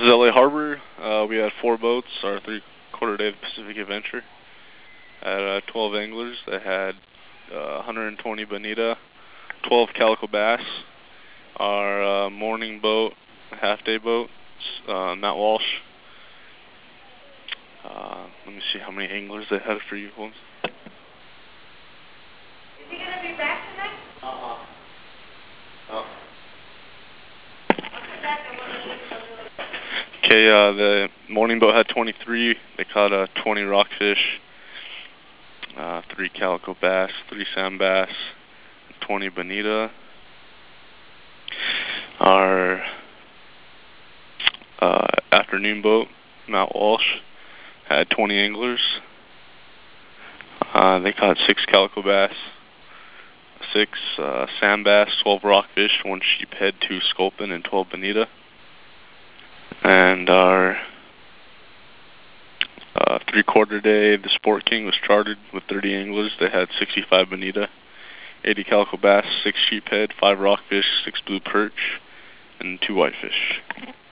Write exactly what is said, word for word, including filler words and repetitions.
is L A Harbor. Uh, we had four boats, our three-quarter day of the Pacific Adventure. Had uh, twelve anglers that had uh, one hundred twenty bonita, twelve calico bass. Our uh, morning boat, half-day boat, uh, Matt Walsh. Uh, let me see how many anglers they had for you. Is he going to be back tonight? Uh-uh. Oh. Okay, uh, the morning boat had twenty-three. They caught uh, twenty rockfish, uh, three calico bass, three sand bass, twenty bonita. Our uh, afternoon boat, Mount Walsh, had twenty anglers. Uh, they caught six calico bass, six uh, sand bass, twelve rockfish, one sheephead, two sculpin, and twelve bonita. And our uh, three-quarter day, the Sport King was chartered with thirty anglers. They had sixty-five bonita, eighty calico bass, six sheephead, five rockfish, six blue perch, and two whitefish.